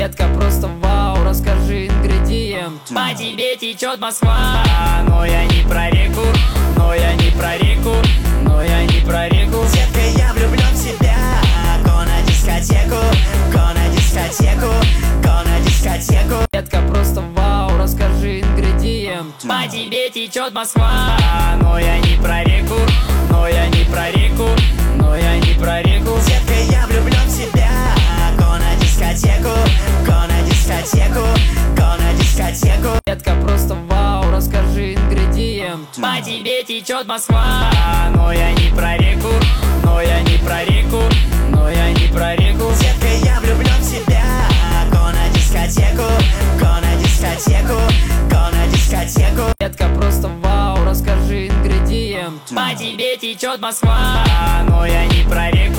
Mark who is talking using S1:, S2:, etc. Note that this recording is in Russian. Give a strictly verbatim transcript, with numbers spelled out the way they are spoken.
S1: Детка, просто вау, расскажи ингредиент.
S2: По тебе течет Москва, но я не про реку, но я не про реку, но я не про реку.
S3: Детка, я влюблен в тебя. Го на дискотеку, го на дискотеку, го на дискотеку.
S1: Детка, просто вау, расскажи ингредиент.
S2: По тебе течет Москва, но я не про реку, но я не про реку, но я не про реку.
S3: Детка, я влюблен в тебя. Го на дискотеку, го на дискотеку, го на дискотеку.
S1: Детка, просто вау, расскажи ингредиент.
S2: По тебе течет Москва, но я не про реку, но я не про реку, но я не про реку.
S3: Детка, я влюблен в тебя. Го на дискотеку, го на дискотеку, го на дискотеку.
S1: Детка, просто вау, расскажи ингредиент.
S2: По тебе течет Москва, но я не про реку.